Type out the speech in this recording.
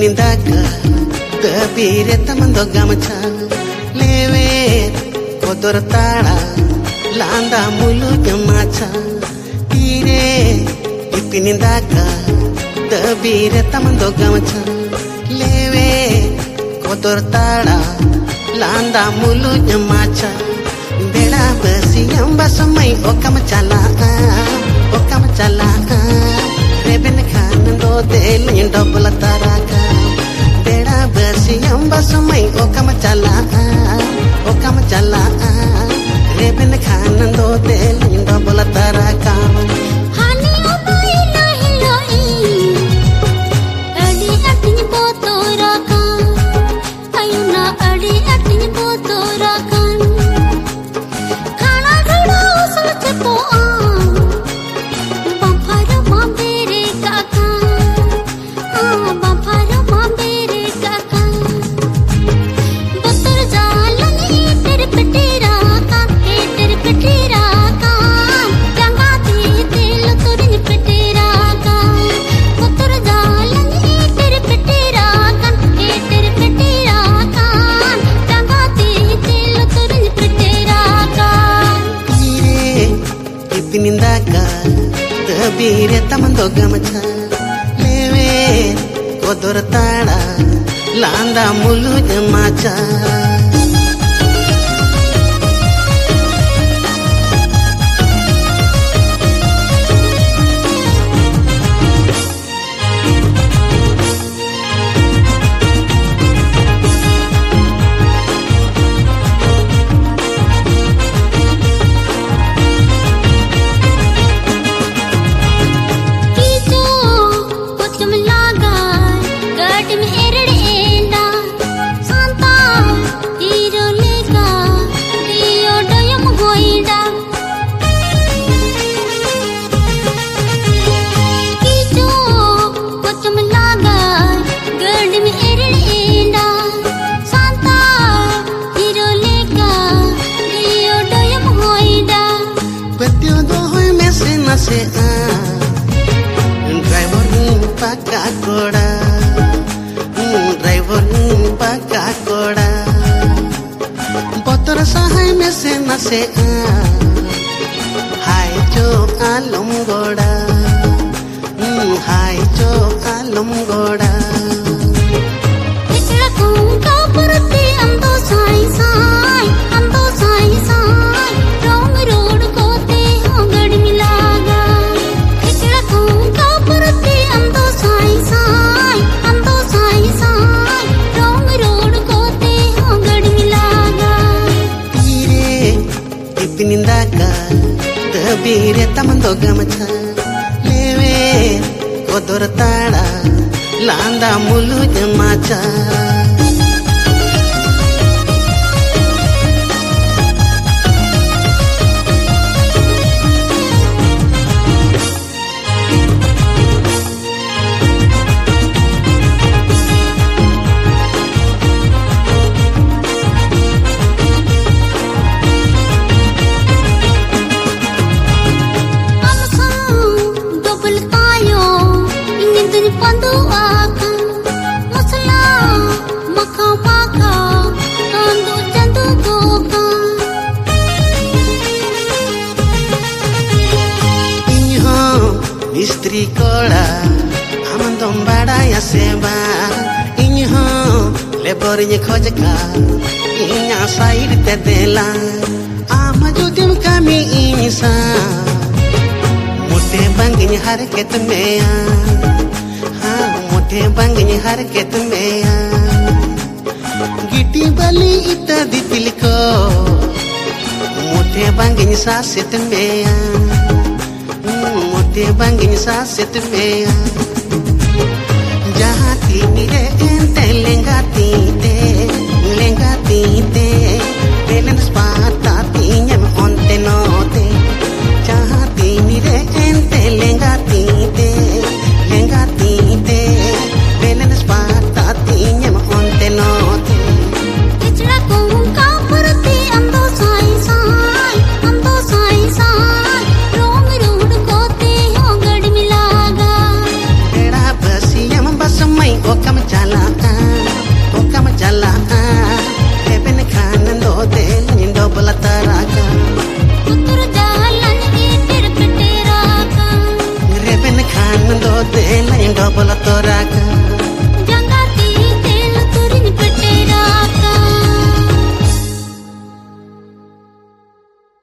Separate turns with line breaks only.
Ipinindaga Tabire tamando gamacha Lewe kotor tara Landa mulu jamacha Tire Ipinindaga Tabire tamando gamacha Lewe kotor tara Landa mulu jamacha Beda besi yamba samai okamachala Reben khanando del yendobla taraka Beda besi yamba samai okamachala Reben khanando del yendobla taraka
Hani obai lahi loi Adi atini botoraka Ayuna adi atini botorakan Khana ghada usle po Bampara mambere kaka Bampara mambere kaka Botor jalani tere petera ka tere petera ka Janga te tel torin petera ka Botor jalani tere petera ka tere petera ka Janga te tel torin petera ka
Tire Ipinindaga Tabire tamando gamacha Lewe kotor tara Landa mulu jamacha
Kijo kochum lagai gadm ereda Santa hero lega dio doyam hoida Kijo kochum lagai gadm ereda Santa hero lega dio doyam hoida
Patio dohoy mese nase Driver paka koda Driver paka koda Botor sahay mese nase Hai jo alum goda Hai jo alum goda
Ikla kunka purti ando sai Rong road kote hongad milaga Ikla kunka purti ando sai Rong road kote hongad milaga
Tire Ipinindaga Tabire tamando gamacha Lewe kotor tara Landa mulu jamacha
Double tayo ingin din pandu akan masala maka tandu jandu goka
Inyo istri kola amandom badaya seba Inyo leborinya khojka inya side te dela ama judim kami insa Mote banginya hareket meya Mote banginya hareket meya Giti bali ita ditiliko Mote banginya saset meya Mote banginya saset meya Jahati mire ente lengati te Pelen spata tinyam onte note Jahati mire ente lengati te Pelen spata tinyam onte note
Ikla kunka purti ando sai Rong road kote hongad milaga
Beda basi yam basamai okam chala double तोरा